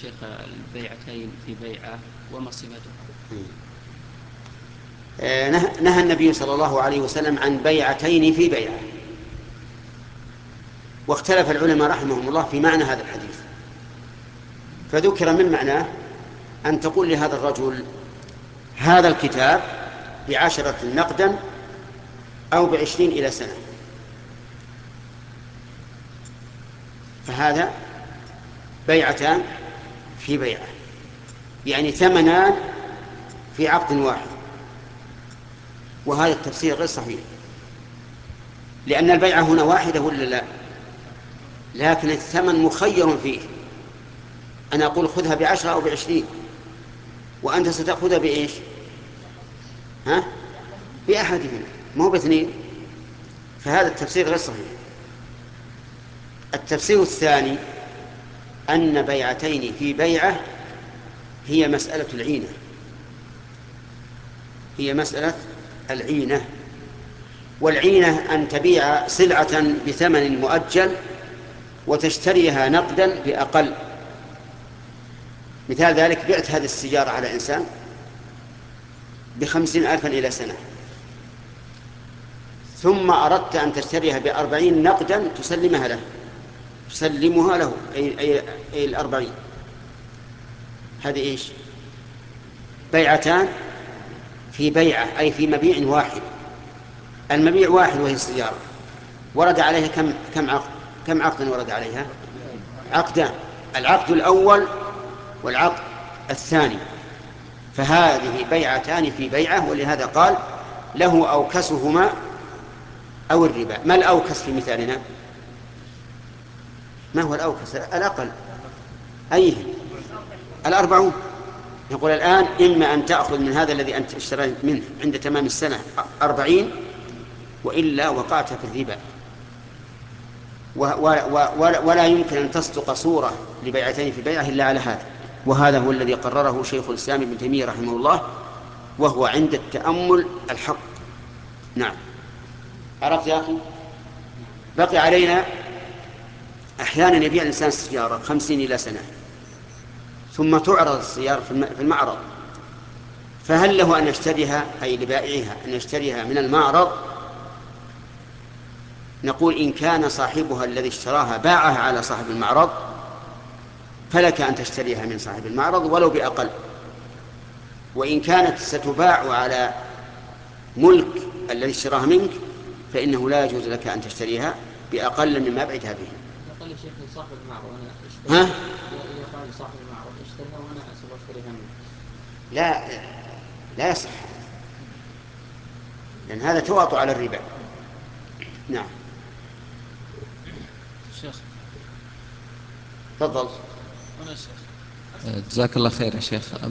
شيخ البيعتين في بيعة وما صفتها؟ نهى النبي صلى الله عليه وسلم عن بيعتين في بيعة، واختلف العلماء رحمهم الله في معنى هذا الحديث. فذكر من معناه أن تقول لهذا الرجل هذا الكتاب ب10 نقدا أو ب20 إلى سنة، فهذا بيعتان في بيعة، يعني ثمنان في عقد واحد. وهذا التفسير غير صحيح، لأن البيعة هنا واحدة ولا لا؟ لكن الثمن مخير فيه. أنا أقول خذها ب10 أو ب20، وأنت ستأخذها بإيش؟ بأحدهما، مو باثنين. فهذا التفسير غير صحيح. التفسير الثاني أن بيعتين في بيعة هي مسألة العينة، هي مسألة العينة. والعينة أن تبيع سلعة بثمن مؤجل وتشتريها نقدا بأقل. مثال ذلك: بعت هذه السيارة على إنسان ب50,000 إلى سنة، ثم أردت أن تشتريها ب40 نقدا تسلمها له أي 40. هذه إيش؟ بيعتان في بيعة، أي في مبيع واحد. المبيع واحد وهي السيارة، ورد عليها كم عقدا ورد عليها؟ عقدان: العقد الأول والعقد الثاني. فهذه بيعتان في بيعة، ولهذا قال له أوكسهما أو الربا. ما الأوكس في مثالنا؟ ما هو الأوكس؟ الأقل. أيه؟ 40. يقول الآن إما أن تأخذ من هذا الذي أنت اشتريت منه عند تمام السنة 40، وإلا وقعت في الربا. ولا يمكن أن تصدق صورة لبيعتين في بيعة إلا على هذا. وهذا هو الذي قرره شيخ الإسلام ابن تيمية رحمه الله، وهو عند التأمل الحق. نعم. عرفت يا أخي؟ بقي علينا أحيانا يبيع الإنسان السيارة 50 إلى سنة، ثم تعرض السيارة في المعرض، فهل له أن يشتريها، أي لبائعها أن يشتريها من المعرض؟ نقول إن كان صاحبها الذي اشتراها باعها على صاحب المعرض فلك أن تشتريها من صاحب المعرض ولو بأقل. وإن كانت ستباع على ملك الذي اشتراها منك فإنه لا يجوز لك أن تشتريها بأقل مما بعتها به. إذا قال لي شيخ صاحب المعرض أنا ها؟ أشتريها، إذا قال لي صاحب المعرض اشتريها وأنا أسوى أشتريها منه، لا، لا يصح، لأن هذا تواطؤ على الربا. نعم. شيخ تفضل. أنا شيخ. جزاك الله خير يا شيخ.